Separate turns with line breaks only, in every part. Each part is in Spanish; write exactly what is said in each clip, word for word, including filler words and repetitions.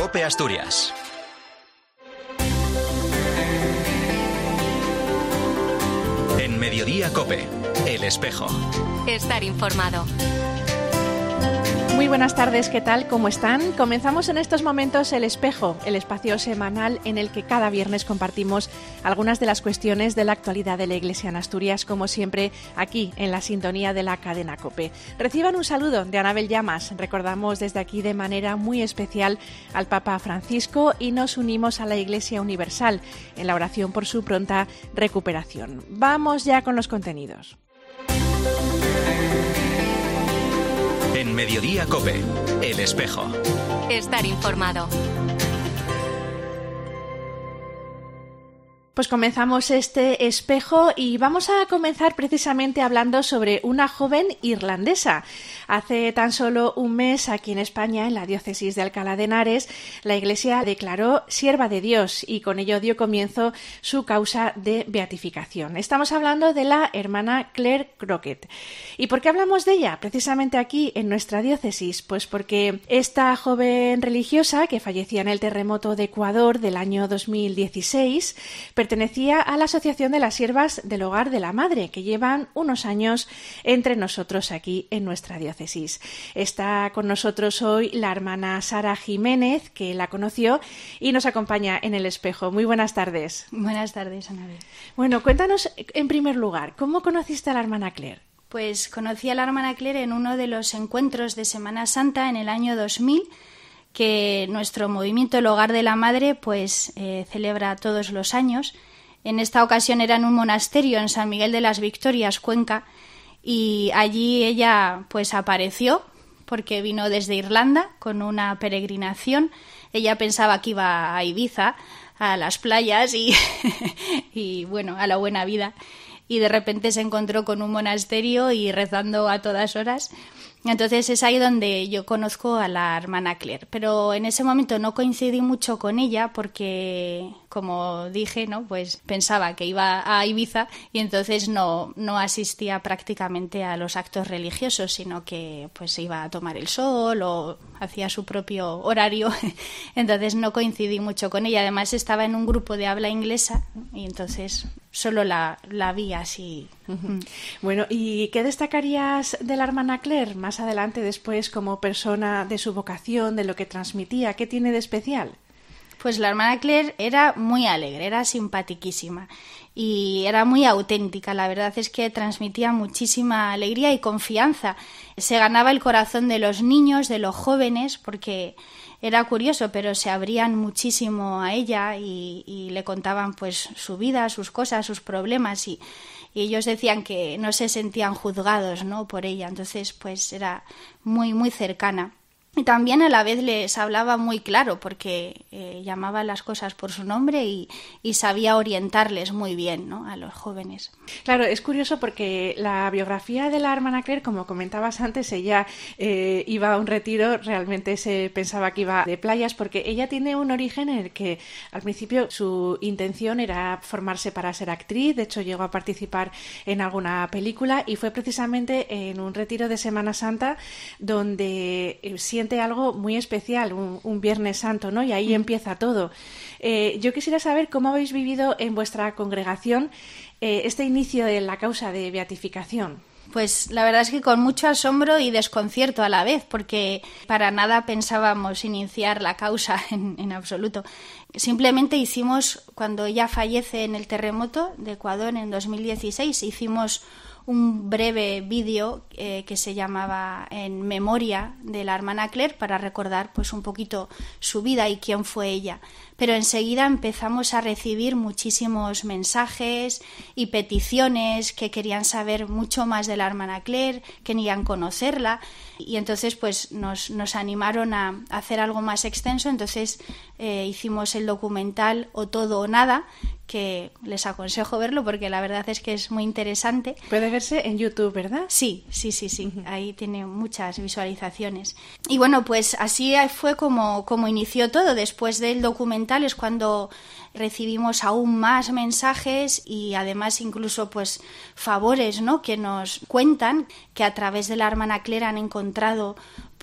COPE Asturias. En Mediodía COPE, El Espejo.
Estar informado.
Muy buenas tardes, ¿qué tal? ¿Cómo están? Comenzamos en estos momentos El Espejo, el espacio semanal en el que cada viernes compartimos algunas de las cuestiones de la actualidad de la Iglesia en Asturias, como siempre, aquí en la sintonía de la cadena COPE. Reciban un saludo de Anabel Llamas. Recordamos desde aquí de manera muy especial al Papa Francisco y nos unimos a la Iglesia Universal en la oración por su pronta recuperación. Vamos ya con los contenidos.
En Mediodía COPE, El Espejo.
Estar informado.
Pues comenzamos este espejo y vamos a comenzar precisamente hablando sobre una joven irlandesa. Hace tan solo un mes aquí en España, en la diócesis de Alcalá de Henares, la Iglesia declaró sierva de Dios y con ello dio comienzo su causa de beatificación. Estamos hablando de la hermana Claire Crockett. ¿Y por qué hablamos de ella precisamente aquí en nuestra diócesis? Pues porque esta joven religiosa que fallecía en el terremoto de Ecuador del año dos mil dieciséis pertenecía a la Asociación de las Siervas del Hogar de la Madre, que llevan unos años entre nosotros aquí en nuestra diócesis. Está con nosotros hoy la hermana Sara Jiménez, que la conoció y nos acompaña en el espejo. Muy buenas tardes.
Buenas tardes, Anabel.
Bueno, cuéntanos en primer lugar, ¿cómo conociste a la hermana Claire?
Pues conocí a la hermana Claire en uno de los encuentros de Semana Santa en el año dos mil, que nuestro movimiento El Hogar de la Madre pues eh, celebra todos los años. En esta ocasión era en un monasterio en San Miguel de las Victorias, Cuenca, y allí ella pues apareció porque vino desde Irlanda con una peregrinación. Ella pensaba que iba a Ibiza, a las playas y, y bueno, a la buena vida, y de repente se encontró con un monasterio y rezando a todas horas. Entonces es ahí donde yo conozco a la hermana Claire, pero en ese momento no coincidí mucho con ella porque, como dije, ¿no? Pues pensaba que iba a Ibiza y entonces no, no asistía prácticamente a los actos religiosos, sino que pues iba a tomar el sol o hacía su propio horario. Entonces no coincidí mucho con ella. Además estaba en un grupo de habla inglesa y entonces solo la, la vi así.
Uh-huh. Bueno, ¿y qué destacarías de la hermana Claire más adelante después como persona, de su vocación, de lo que transmitía? ¿Qué tiene de especial?
Pues la hermana Claire era muy alegre, era simpatiquísima y era muy auténtica. La verdad es que transmitía muchísima alegría y confianza. Se ganaba el corazón de los niños, de los jóvenes, porque era curioso, pero se abrían muchísimo a ella y, y le contaban pues su vida, sus cosas, sus problemas y, y ellos decían que no se sentían juzgados, ¿no? por ella. Entonces pues era muy, muy cercana. Y también a la vez les hablaba muy claro porque eh, llamaba las cosas por su nombre y, y sabía orientarles muy bien, ¿no? a los jóvenes.
Claro, es curioso porque la biografía de la hermana Claire, como comentabas antes, ella eh, iba a un retiro, realmente se pensaba que iba de playas, porque ella tiene un origen en el que al principio su intención era formarse para ser actriz. De hecho llegó a participar en alguna película y fue precisamente en un retiro de Semana Santa donde eh, siente algo muy especial, un, un Viernes Santo, ¿no? Y ahí empieza todo. Eh, yo quisiera saber cómo habéis vivido en vuestra congregación eh, este inicio de la causa de beatificación.
Pues la verdad es que con mucho asombro y desconcierto a la vez, porque para nada pensábamos iniciar la causa en, en absoluto. Simplemente hicimos, cuando ella fallece en el terremoto de Ecuador en dos mil dieciséis, hicimos un breve vídeo eh, que se llamaba En memoria de la hermana Claire para recordar pues un poquito su vida y quién fue ella. Pero enseguida empezamos a recibir muchísimos mensajes y peticiones que querían saber mucho más de la hermana Claire, querían conocerla y entonces pues nos, nos animaron a hacer algo más extenso. Entonces eh, hicimos el documental O todo o nada, que les aconsejo verlo porque la verdad es que es muy interesante.
Puede verse en YouTube, ¿verdad?
Sí, sí, sí, sí. Uh-huh. Ahí tiene muchas visualizaciones. Y bueno, pues así fue como, como inició todo. Después del documental es cuando recibimos aún más mensajes y además incluso pues favores, ¿no? que nos cuentan que a través de la hermana Claire han encontrado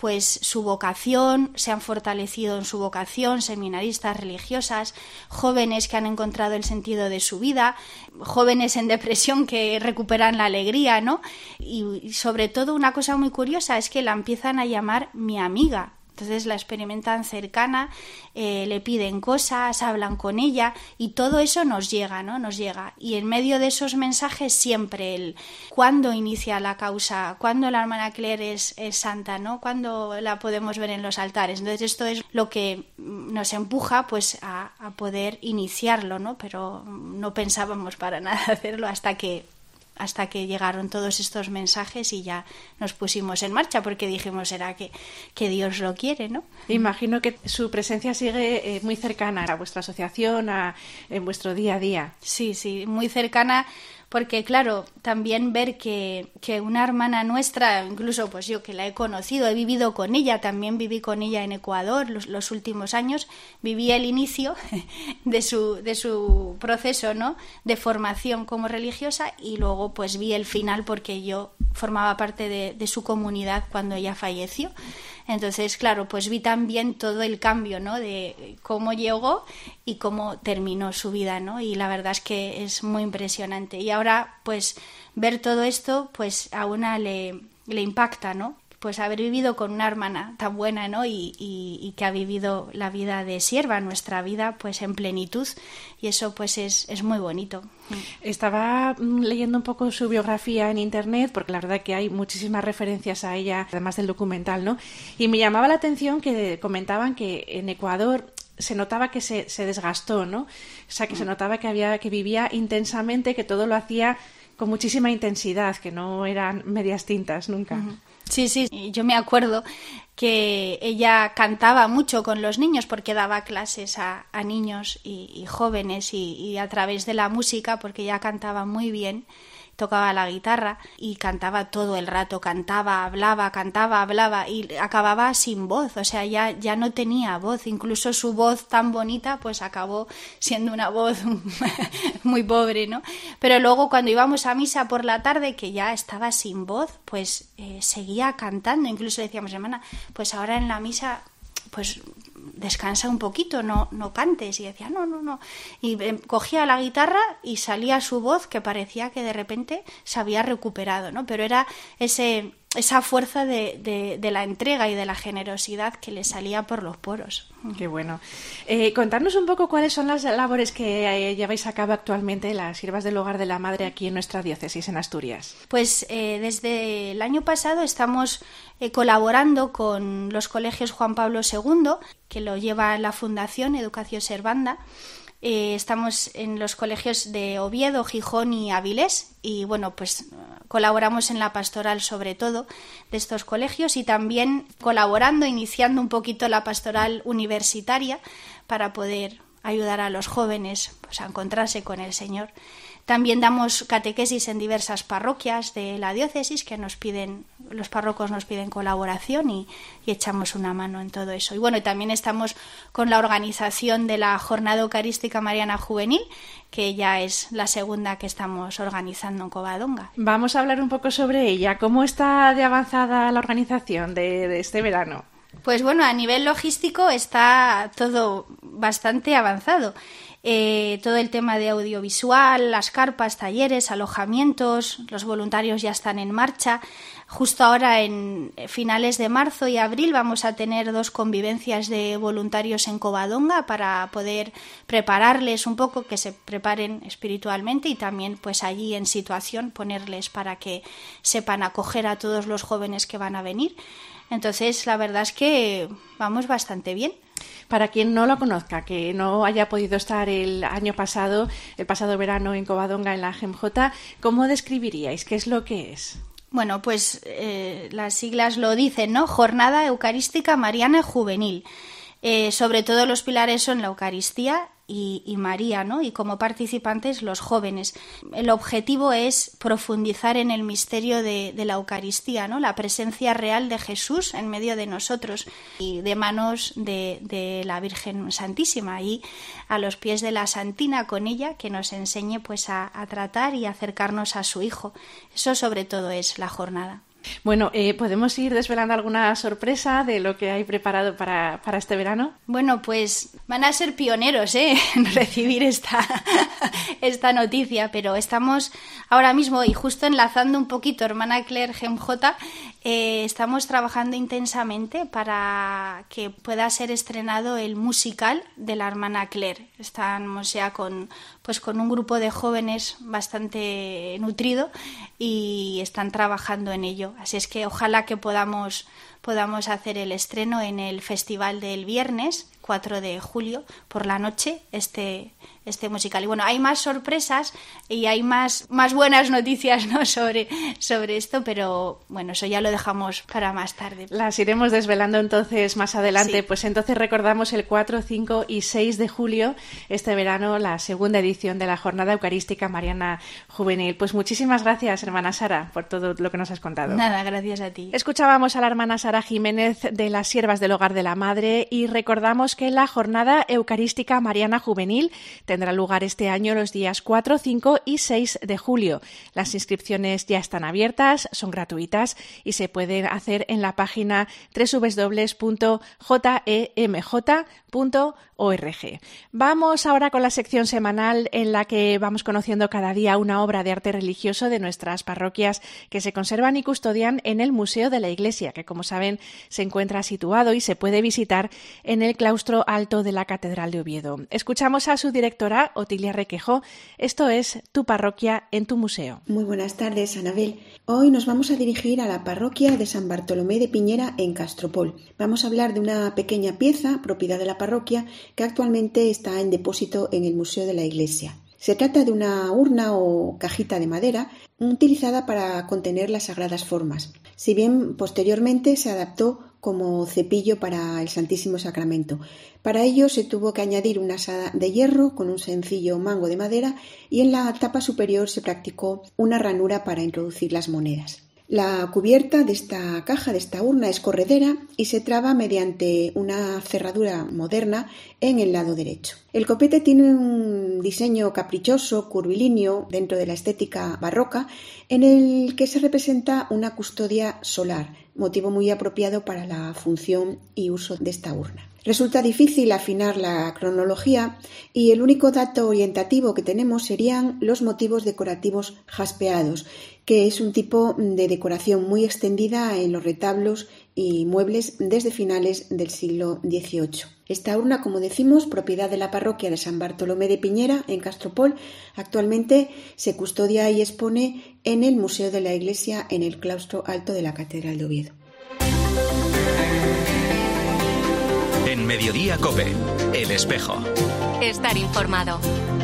pues su vocación, se han fortalecido en su vocación, seminaristas, religiosas, jóvenes que han encontrado el sentido de su vida, jóvenes en depresión que recuperan la alegría, ¿no? Y, y sobre todo una cosa muy curiosa es que la empiezan a llamar mi amiga. Entonces la experimentan cercana, eh, le piden cosas, hablan con ella y todo eso nos llega, ¿no? Nos llega. Y en medio de esos mensajes siempre el cuándo inicia la causa, cuándo la hermana Claire es, es santa, ¿no? Cuándo la podemos ver en los altares. Entonces esto es lo que nos empuja pues a, a poder iniciarlo, ¿no? Pero no pensábamos para nada hacerlo hasta que hasta que llegaron todos estos mensajes y ya nos pusimos en marcha porque dijimos, será que, que Dios lo quiere, ¿no?
Imagino que su presencia sigue eh, muy cercana a vuestra asociación, a, en vuestro día a día.
Sí, sí, muy cercana, porque claro, también ver que, que una hermana nuestra, incluso pues yo que la he conocido, he vivido con ella, también viví con ella en Ecuador los, los últimos años, viví el inicio de su, de su proceso, ¿no?, de formación como religiosa, y luego pues vi el final porque yo formaba parte de, de su comunidad cuando ella falleció. Entonces, claro, pues vi también todo el cambio, ¿no?, de cómo llegó y cómo terminó su vida, ¿no? Y la verdad es que es muy impresionante. Y ahora, pues, ver todo esto, pues a una le, le impacta, ¿no? Pues haber vivido con una hermana tan buena, ¿no? Y, y, y que ha vivido la vida de sierva, nuestra vida, pues en plenitud. Y eso, pues, es, es muy bonito.
Estaba leyendo un poco su biografía en internet, porque la verdad que hay muchísimas referencias a ella, además del documental, ¿no? Y me llamaba la atención que comentaban que en Ecuador se notaba que se, se desgastó, ¿no? O sea, que se notaba que había que vivía intensamente, que todo lo hacía con muchísima intensidad, que no eran medias tintas nunca. Uh-huh.
Sí, sí, yo me acuerdo que ella cantaba mucho con los niños porque daba clases a, a niños y, y jóvenes y, y a través de la música, porque ella cantaba muy bien, tocaba la guitarra y cantaba todo el rato, cantaba, hablaba, cantaba, hablaba y acababa sin voz, o sea, ya, ya no tenía voz, incluso su voz tan bonita pues acabó siendo una voz muy pobre, ¿no? Pero luego cuando íbamos a misa por la tarde, que ya estaba sin voz, pues eh, seguía cantando, incluso decíamos, hermana, pues ahora en la misa pues descansa un poquito, no, no cantes. Y decía, no, no, no. Y eh, cogía la guitarra y salía su voz, que parecía que de repente se había recuperado, ¿no? Pero era ese, esa fuerza de, de, de la entrega y de la generosidad que le salía por los poros.
Qué bueno. Eh, contarnos un poco cuáles son las labores que eh, lleváis a cabo actualmente las siervas del Hogar de la Madre aquí en nuestra diócesis, en Asturias.
Pues eh, desde el año pasado estamos eh, colaborando con los colegios Juan Pablo segundo, que lo lleva la Fundación Educación Servanda. Eh, estamos en los colegios de Oviedo, Gijón y Avilés y bueno, pues colaboramos en la pastoral sobre todo de estos colegios y también colaborando, iniciando un poquito la pastoral universitaria para poder ayudar a los jóvenes pues, a encontrarse con el Señor. También damos catequesis en diversas parroquias de la diócesis que nos piden, los párrocos nos piden colaboración y, y echamos una mano en todo eso. Y bueno, y también estamos con la organización de la Jornada Eucarística Mariana Juvenil, que ya es la segunda que estamos organizando en Covadonga.
Vamos a hablar un poco sobre ella. ¿Cómo está de avanzada la organización de, de este verano?
Pues bueno, a nivel logístico está todo bastante avanzado. Eh, todo el tema de audiovisual, las carpas, talleres, alojamientos, los voluntarios ya están en marcha. Justo ahora en finales de marzo y abril vamos a tener dos convivencias de voluntarios en Covadonga para poder prepararles un poco, que se preparen espiritualmente y también pues allí en situación ponerles para que sepan acoger a todos los jóvenes que van a venir. Entonces la verdad es que vamos bastante bien.
Para quien no lo conozca, que no haya podido estar el año pasado, el pasado verano en Covadonga en la G M J, ¿cómo describiríais? ¿Qué es lo que es?
Bueno, pues eh, las siglas lo dicen, ¿no? Jornada Eucarística Mariana Juvenil. Eh, sobre todo los pilares son la Eucaristía y, y María, ¿no? Y como participantes los jóvenes. El objetivo es profundizar en el misterio de, de la Eucaristía, ¿no? La presencia real de Jesús en medio de nosotros y de manos de, de la Virgen Santísima y a los pies de la Santina con ella, que nos enseñe pues a, a tratar y acercarnos a su Hijo. Eso sobre todo es la jornada.
Bueno, eh, ¿podemos ir desvelando alguna sorpresa de lo que hay preparado para, para este verano?
Bueno, pues van a ser pioneros ¿eh? en recibir esta, esta noticia, pero estamos ahora mismo, y justo enlazando un poquito, hermana Claire G M J, eh, estamos trabajando intensamente para que pueda ser estrenado el musical de la hermana Claire. Estamos ya con, pues con un grupo de jóvenes bastante nutrido y están trabajando en ello. Así es que ojalá que podamos, podamos hacer el estreno en el festival del viernes, cuatro de julio, por la noche, este, este musical. Y bueno, hay más sorpresas y hay más, más buenas noticias, ¿no?, sobre, sobre esto, pero bueno, eso ya lo dejamos para más tarde.
Las iremos desvelando entonces más adelante.
Sí.
Pues entonces recordamos el cuatro, cinco y seis de julio, este verano, la segunda edición de la Jornada Eucarística Mariana Juvenil. Pues muchísimas gracias, hermana Sara, por todo lo que nos has contado.
Nada, gracias a ti.
Escuchábamos a la hermana Sara Jiménez de las Siervas del Hogar de la Madre y recordamos que la Jornada Eucarística Mariana Juvenil tendrá lugar este año los días cuatro, cinco y seis de julio. Las inscripciones ya están abiertas, son gratuitas y se pueden hacer en la página doble u doble u doble u punto j e m j punto org. Vamos ahora con la sección semanal en la que vamos conociendo cada día una obra de arte religioso de nuestras parroquias que se conservan y custodian en el Museo de la Iglesia, que como saben se encuentra situado y se puede visitar en el claustro alto de la Catedral de Oviedo. Escuchamos a su directora, Otilia Requejo. Esto es Tu parroquia en tu museo.
Muy buenas tardes, Anabel. Hoy nos vamos a dirigir a la parroquia de San Bartolomé de Piñera en Castropol. Vamos a hablar de una pequeña pieza, propiedad de la parroquia, que actualmente está en depósito en el Museo de la Iglesia. Se trata de una urna o cajita de madera utilizada para contener las sagradas formas, si bien posteriormente se adaptó como cepillo para el Santísimo Sacramento. Para ello se tuvo que añadir una asa de hierro con un sencillo mango de madera y en la tapa superior se practicó una ranura para introducir las monedas. La cubierta de esta caja, de esta urna, es corredera y se traba mediante una cerradura moderna en el lado derecho. El copete tiene un diseño caprichoso, curvilíneo, dentro de la estética barroca, en el que se representa una custodia solar, motivo muy apropiado para la función y uso de esta urna. Resulta difícil afinar la cronología y el único dato orientativo que tenemos serían los motivos decorativos jaspeados, que es un tipo de decoración muy extendida en los retablos y muebles desde finales del siglo dieciocho. Esta urna, como decimos, propiedad de la parroquia de San Bartolomé de Piñera en Castropol, actualmente se custodia y expone en el Museo de la Iglesia en el claustro alto de la Catedral de Oviedo.
En Mediodía COPE, El Espejo.
Estar informado.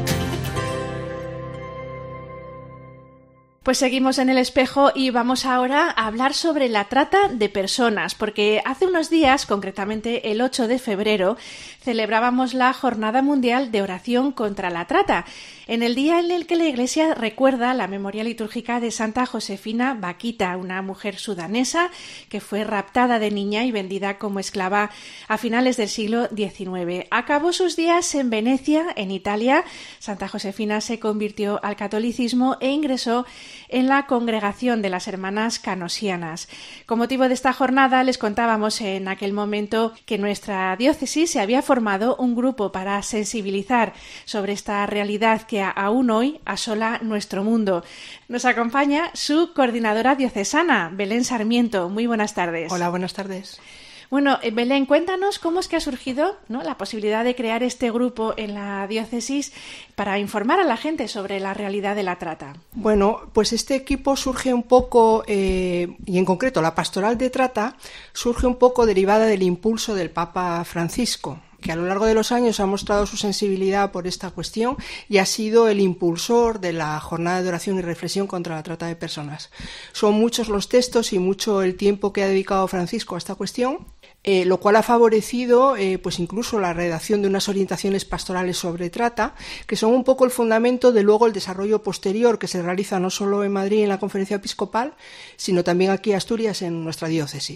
Pues seguimos en El Espejo y vamos ahora a hablar sobre la trata de personas, porque hace unos días, concretamente el ocho de febrero, celebrábamos la Jornada Mundial de Oración contra la Trata, en el día en el que la Iglesia recuerda la memoria litúrgica de Santa Josefina Bakhita, una mujer sudanesa que fue raptada de niña y vendida como esclava a finales del siglo diecinueve. Acabó sus días en Venecia, en Italia. Santa Josefina se convirtió al catolicismo e ingresó en la congregación de las hermanas canosianas. Con motivo de esta jornada les contábamos en aquel momento que en nuestra diócesis se había formado un grupo para sensibilizar sobre esta realidad que aún hoy asola nuestro mundo. Nos acompaña su coordinadora diocesana, Belén Sarmiento. Muy buenas tardes.
Hola, buenas tardes.
Bueno, Belén, cuéntanos cómo es que ha surgido, ¿no?, la posibilidad de crear este grupo en la diócesis para informar a la gente sobre la realidad de la trata.
Bueno, pues este equipo surge un poco, eh, y en concreto la pastoral de trata, surge un poco derivada del impulso del Papa Francisco, que a lo largo de los años ha mostrado su sensibilidad por esta cuestión y ha sido el impulsor de la jornada de oración y reflexión contra la trata de personas. Son muchos los textos y mucho el tiempo que ha dedicado Francisco a esta cuestión, eh, lo cual ha favorecido eh, pues incluso la redacción de unas orientaciones pastorales sobre trata, que son un poco el fundamento de luego el desarrollo posterior que se realiza no solo en Madrid en la Conferencia Episcopal, sino también aquí en Asturias en nuestra diócesis.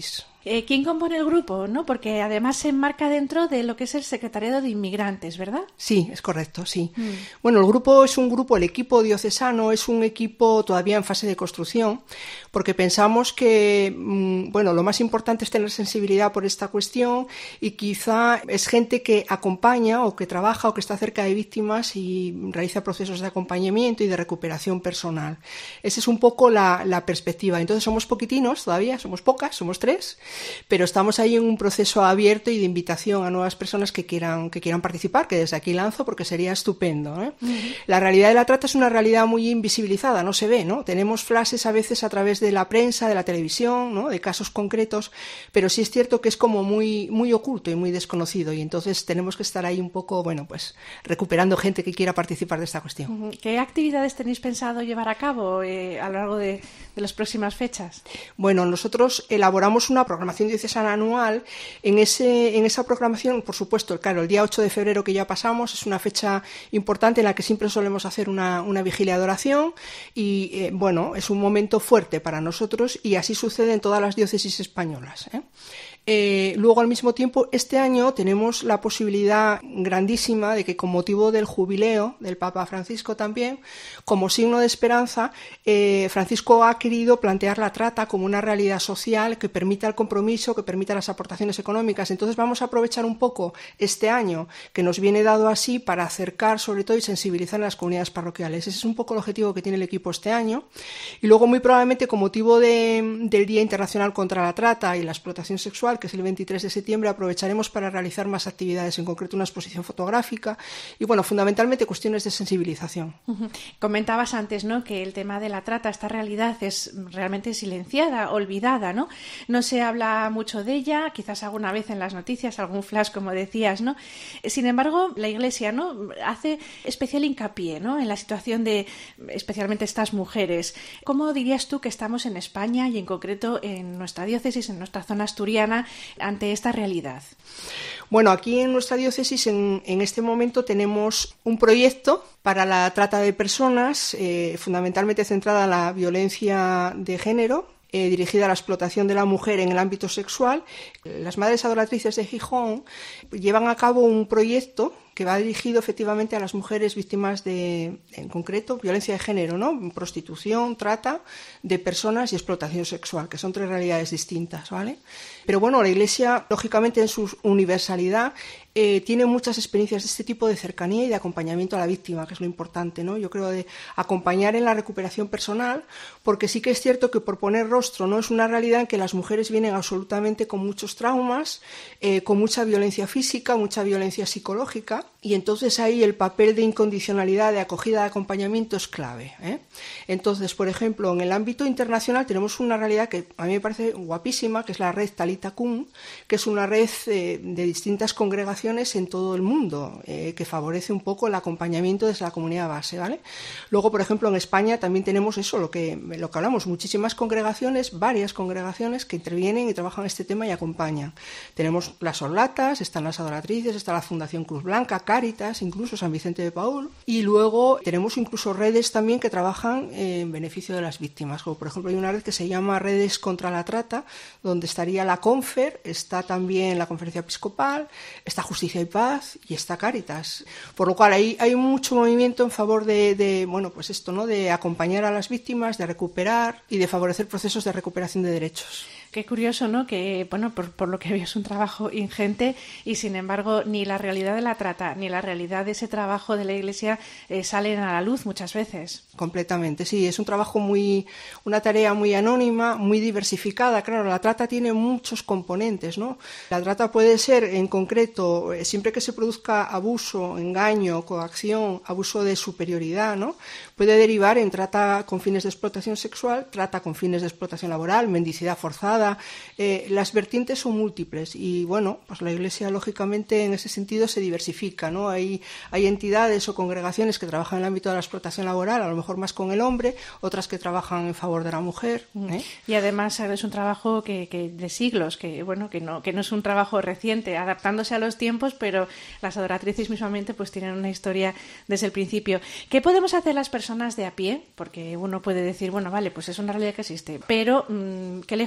Eh, ¿Quién compone el grupo? ¿No? Porque además se enmarca dentro de lo que es el Secretariado de Inmigrantes, ¿verdad?
Sí, es correcto, sí.
Mm.
Bueno, el grupo es un grupo, el equipo diocesano es un equipo todavía en fase de construcción, porque pensamos que, bueno, lo más importante es tener sensibilidad por esta cuestión y quizá es gente que acompaña o que trabaja o que está cerca de víctimas y realiza procesos de acompañamiento y de recuperación personal. Esa es un poco la, la perspectiva. Entonces somos poquitinos todavía, somos pocas, somos tres, pero estamos ahí en un proceso abierto y de invitación a nuevas personas que quieran, que quieran participar, que desde aquí lanzo porque sería estupendo, ¿eh? Uh-huh. La realidad de la trata es una realidad muy invisibilizada, no se ve, ¿no? Tenemos flashes a veces a través de la prensa, de la televisión, ¿no? De casos concretos, pero sí es cierto que es como muy, muy oculto y muy desconocido, y entonces tenemos que estar ahí un poco, bueno, pues recuperando gente que quiera participar de esta cuestión.
Uh-huh. ¿Qué actividades tenéis pensado llevar a cabo eh, a lo largo de, de las próximas fechas?
Bueno, nosotros elaboramos una programación diocesana anual. En, ese, en esa programación, por supuesto, claro, el día ocho de febrero que ya pasamos es una fecha importante en la que siempre solemos hacer una, una vigilia de oración y, eh, bueno, es un momento fuerte para nosotros y así sucede en todas las diócesis españolas, ¿eh? Eh, luego, al mismo tiempo, este año tenemos la posibilidad grandísima de que, con motivo del jubileo del Papa Francisco también, como signo de esperanza, eh, Francisco ha querido plantear la trata como una realidad social que permita el compromiso, que permita las aportaciones económicas. Entonces vamos a aprovechar un poco este año que nos viene dado así para acercar, sobre todo, y sensibilizar a las comunidades parroquiales. Ese es un poco el objetivo que tiene el equipo este año. Y luego, muy probablemente, con motivo de, del Día Internacional contra la Trata y la Explotación Sexual, que es el veintitrés de septiembre, aprovecharemos para realizar más actividades, en concreto una exposición fotográfica y, bueno, fundamentalmente cuestiones de sensibilización.
Uh-huh. Comentabas antes, ¿no?, que el tema de la trata, esta realidad es realmente silenciada, olvidada, ¿no? No se habla mucho de ella, quizás alguna vez en las noticias, algún flash, como decías, ¿no? Sin embargo, la Iglesia, ¿no?, hace especial hincapié, ¿no?, en la situación de, especialmente estas mujeres. ¿Cómo dirías tú que estamos en España y en concreto en nuestra diócesis, en nuestra zona asturiana, ante esta realidad?
Bueno, aquí en nuestra diócesis en, en este momento tenemos un proyecto para la trata de personas, eh, fundamentalmente centrada en la violencia de género, eh, dirigida a la explotación de la mujer en el ámbito sexual. Las Madres Adoratrices de Gijón llevan a cabo un proyecto que va dirigido efectivamente a las mujeres víctimas de, en concreto, violencia de género, ¿no? Prostitución, trata de personas y explotación sexual, que son tres realidades distintas, ¿vale? Pero bueno, la Iglesia, lógicamente en su universalidad, eh, tiene muchas experiencias de este tipo de cercanía y de acompañamiento a la víctima, que es lo importante, ¿no? Yo creo de acompañar en la recuperación personal, porque sí que es cierto que, por poner rostro, ¿no?, es una realidad en que las mujeres vienen absolutamente con muchos traumas, eh, con mucha violencia física, mucha violencia psicológica, y entonces ahí el papel de incondicionalidad, de acogida, de acompañamiento es clave, ¿eh? Entonces, por ejemplo, en el ámbito internacional tenemos una realidad que a mí me parece guapísima, que es la red Talita Kum, que es una red eh, de distintas congregaciones en todo el mundo, eh, que favorece un poco el acompañamiento desde la comunidad base, ¿vale? Luego, por ejemplo, en España también tenemos eso, lo que, lo que hablamos, muchísimas congregaciones, varias congregaciones que intervienen y trabajan este tema y acompañan. Tenemos las Orlatas, están las Adoratrices, está la Fundación Cruz Blanca, Cáritas, incluso San Vicente de Paúl, y luego tenemos incluso redes también que trabajan en beneficio de las víctimas, como por ejemplo hay una red que se llama Redes contra la Trata, donde estaría la Confer, está también la Conferencia Episcopal, está Justicia y Paz y está Cáritas, por lo cual hay, hay mucho movimiento en favor de, de, bueno, pues esto, ¿no?, de acompañar a las víctimas, de recuperar y de favorecer procesos de recuperación de derechos.
Qué curioso, ¿no?, que, bueno, por, por lo que veo es un trabajo ingente y, sin embargo, ni la realidad de la trata ni la realidad de ese trabajo de la Iglesia eh, salen a la luz muchas veces.
Completamente, sí, es un trabajo muy, una tarea muy anónima, muy diversificada. Claro, la trata tiene muchos componentes, ¿no? La trata puede ser, en concreto, siempre que se produzca abuso, engaño, coacción, abuso de superioridad, ¿no?, puede derivar en trata con fines de explotación sexual, trata con fines de explotación laboral, mendicidad forzada. Eh, las vertientes son múltiples y, bueno, pues la Iglesia, lógicamente, en ese sentido se diversifica, ¿no? Hay, hay entidades o congregaciones que trabajan en el ámbito de la explotación laboral, a lo mejor más con el hombre, otras que trabajan en favor de la mujer, ¿eh?
Y además es un trabajo que, que de siglos, que bueno, que no, que no es un trabajo reciente, adaptándose a los tiempos, pero las adoratrices mismamente pues tienen una historia desde el principio. ¿Qué podemos hacer las personas de a pie? Porque uno puede decir, bueno, vale, pues es una realidad que existe, pero mmm, qué lejos me queda,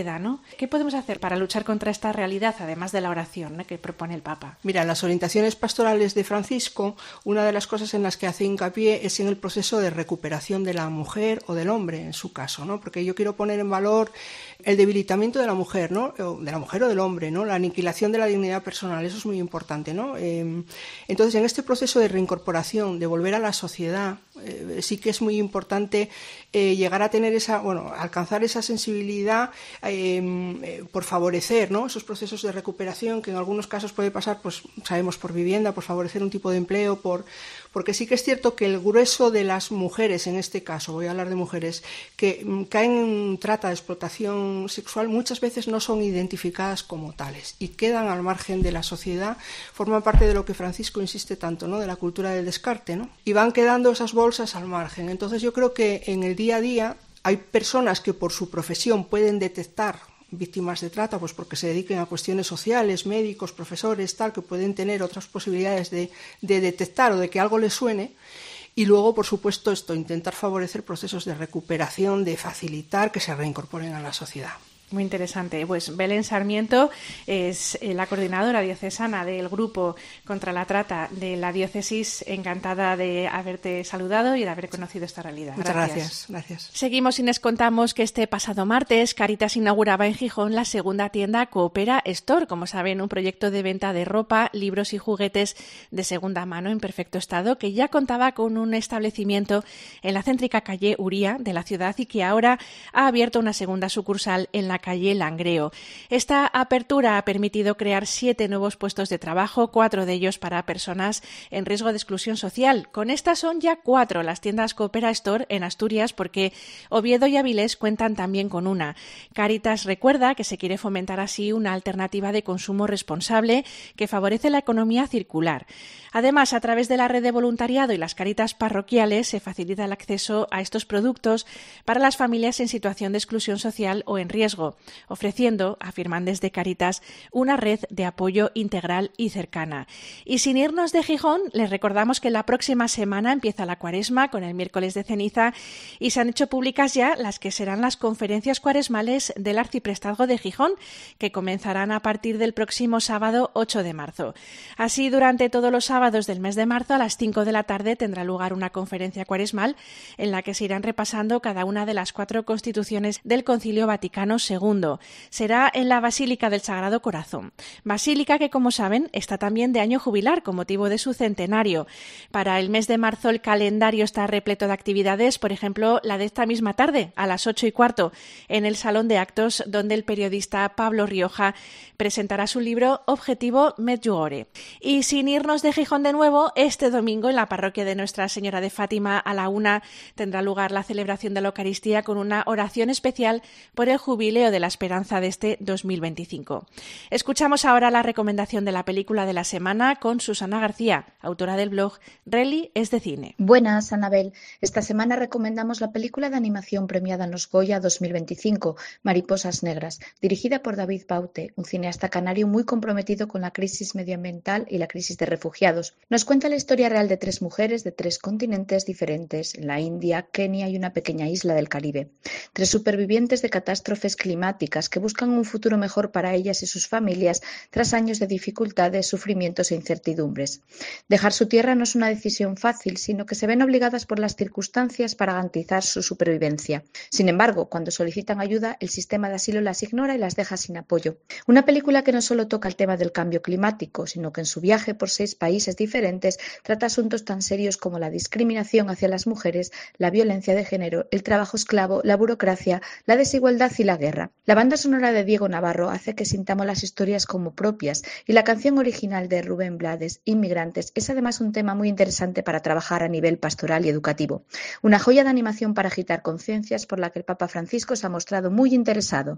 queda, ¿no? ¿Qué podemos hacer para luchar contra esta realidad, además de la oración, ¿no?, que propone el Papa?
Mira, en las orientaciones pastorales de Francisco, una de las cosas en las que hace hincapié es en el proceso de recuperación de la mujer o del hombre, en su caso, ¿no? Porque yo quiero poner en valor el debilitamiento de la mujer, ¿no? De la mujer o del hombre, ¿no? La aniquilación de la dignidad personal, eso es muy importante, ¿no? Eh, entonces, en este proceso de reincorporación, de volver a la sociedad, eh, sí que es muy importante eh, llegar a tener esa, bueno, alcanzar esa sensibilidad eh, eh, por favorecer, ¿no?, esos procesos de recuperación que en algunos casos puede pasar, pues sabemos, por vivienda, por favorecer un tipo de empleo, por porque sí que es cierto que el grueso de las mujeres, en este caso, voy a hablar de mujeres, que caen en trata de explotación sexual, muchas veces no son identificadas como tales y quedan al margen de la sociedad, forman parte de lo que Francisco insiste tanto, ¿no?, de la cultura del descarte, ¿no? Y van quedando esas bolsas al margen. Entonces yo creo que en el día a día hay personas que por su profesión pueden detectar víctimas de trata, pues porque se dediquen a cuestiones sociales, médicos, profesores, tal, que pueden tener otras posibilidades de, de detectar o de que algo les suene. Y luego, por supuesto, esto, intentar favorecer procesos de recuperación, de facilitar que se reincorporen a la sociedad.
Muy interesante. Pues Belén Sarmiento es la coordinadora diocesana del Grupo contra la Trata de la Diócesis. Encantada de haberte saludado y de haber conocido esta realidad.
Muchas
gracias.
gracias. gracias.
Seguimos y les contamos que este pasado martes Cáritas inauguraba en Gijón la segunda tienda Coopera Store, como saben, un proyecto de venta de ropa, libros y juguetes de segunda mano en perfecto estado que ya contaba con un establecimiento en la céntrica calle Uría de la ciudad y que ahora ha abierto una segunda sucursal en la calle Langreo. Esta apertura ha permitido crear siete nuevos puestos de trabajo, cuatro de ellos para personas en riesgo de exclusión social. Con estas son ya cuatro las tiendas Coopera Store en Asturias, porque Oviedo y Avilés cuentan también con una. Cáritas recuerda que se quiere fomentar así una alternativa de consumo responsable que favorece la economía circular. Además, a través de la red de voluntariado y las Cáritas parroquiales se facilita el acceso a estos productos para las familias en situación de exclusión social o en riesgo, ofreciendo, afirman desde Cáritas, una red de apoyo integral y cercana. Y sin irnos de Gijón, les recordamos que la próxima semana empieza la Cuaresma con el miércoles de ceniza y se han hecho públicas ya las que serán las conferencias cuaresmales del Arciprestazgo de Gijón, que comenzarán a partir del próximo sábado ocho de marzo. Así, durante todos los sábados del mes de marzo a las cinco de la tarde tendrá lugar una conferencia cuaresmal en la que se irán repasando cada una de las cuatro constituciones del Concilio Vaticano segundo. Será en la Basílica del Sagrado Corazón. Basílica que, como saben, está también de año jubilar con motivo de su centenario. Para el mes de marzo el calendario está repleto de actividades, por ejemplo, la de esta misma tarde, a las ocho y cuarto, en el Salón de Actos, donde el periodista Pablo Rioja presentará su libro Objetivo Medjugorje. Y sin irnos de Gijón de nuevo, este domingo en la parroquia de Nuestra Señora de Fátima a la una tendrá lugar la celebración de la Eucaristía con una oración especial por el jubileo de la esperanza de este dos mil veinticinco. Escuchamos ahora la recomendación de la película de la semana con Susana García, autora del blog Reli es de cine.
Buenas, Anabel. Esta semana recomendamos la película de animación premiada en los Goya dos mil veinticinco, Mariposas Negras, dirigida por David Baute, un cineasta canario muy comprometido con la crisis medioambiental y la crisis de refugiados. Nos cuenta la historia real de tres mujeres de tres continentes diferentes, en la India, Kenia y una pequeña isla del Caribe. Tres supervivientes de catástrofes climáticas que buscan un futuro mejor para ellas y sus familias tras años de dificultades, sufrimientos e incertidumbres. Dejar su tierra no es una decisión fácil, sino que se ven obligadas por las circunstancias para garantizar su supervivencia. Sin embargo, cuando solicitan ayuda, el sistema de asilo las ignora y las deja sin apoyo. Una película que no solo toca el tema del cambio climático, sino que en su viaje por seis países diferentes trata asuntos tan serios como la discriminación hacia las mujeres, la violencia de género, el trabajo esclavo, la burocracia, la desigualdad y la guerra. La banda sonora de Diego Navarro hace que sintamos las historias como propias y la canción original de Rubén Blades, Inmigrantes, es además un tema muy interesante para trabajar a nivel pastoral y educativo. Una joya de animación para agitar conciencias por la que el Papa Francisco se ha mostrado muy interesado.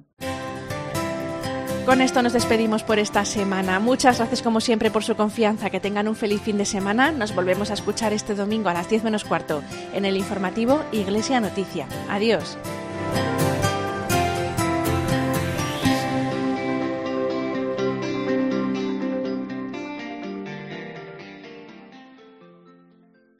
Con esto nos despedimos por esta semana. Muchas gracias como siempre por su confianza. Que tengan un feliz fin de semana. Nos volvemos a escuchar este domingo a las diez menos cuarto en el informativo Iglesia Noticia. Adiós.